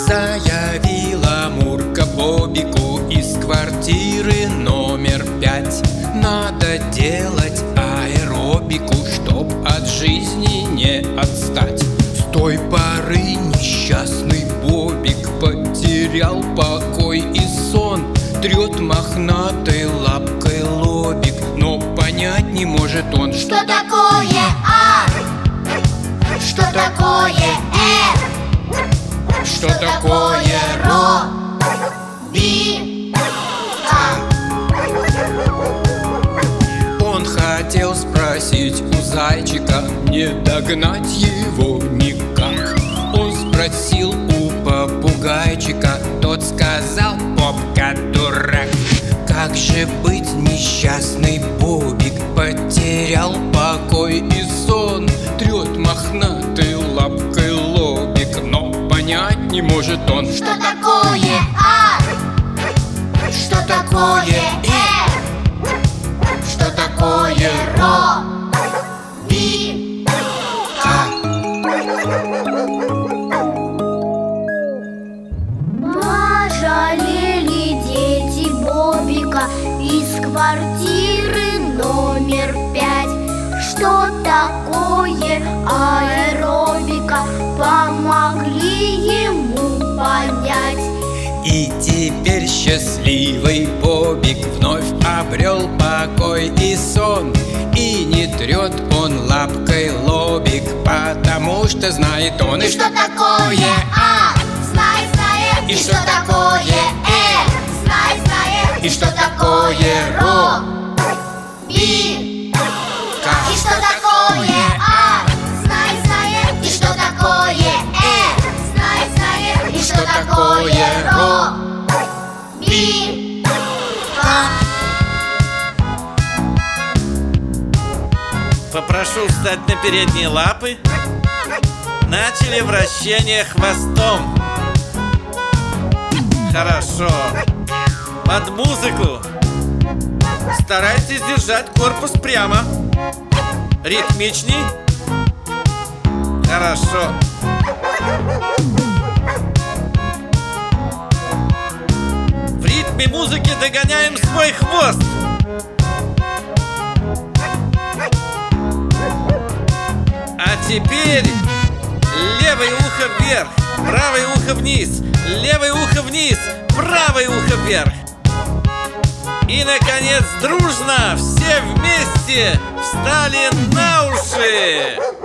Заявила Мурка Бобику из квартиры номер 5: надо делать аэробику, чтоб от жизни не отстать. С той поры несчастный Бобик потерял покой и сон. Трет мохнатой лапкой лобик, но понять не может он, что такое А, что такое Р, что такое Ро, Би, А. Он хотел спросить у зайчика, не догнать его никак. Он спросил у попугайчика, тот сказал: попка дурак. Как же быть, несчастный Бобик потерял покой и сон. Трет мохнатой лапкой лобик, но понять не может он, что такое А, что такое Р, что такое Ро, Би, А. Пожалели дети Бобика из квартиры номер 5. Что такое аэробика, помогли ему понять. И теперь счастливый Бобик вновь обрел покой и сон. И не трет он лапкой лобик, потому что знает он, И что такое А, знает, знает. И И что что такое Р, знает, знает. И что такое Ро, Би, И что такое А, знает, знает. И что такое Р, знает, знает. И что такое Ро, Би, А. Попрошу встать на передние лапы. Начали вращение хвостом. Хорошо. Под музыку старайтесь держать корпус прямо. Ритмичней. Хорошо. В ритме музыки догоняем свой хвост. А теперь левое ухо вверх, правое ухо вниз, левое ухо вниз, правое ухо вверх. И, наконец, дружно все вместе встали на уши.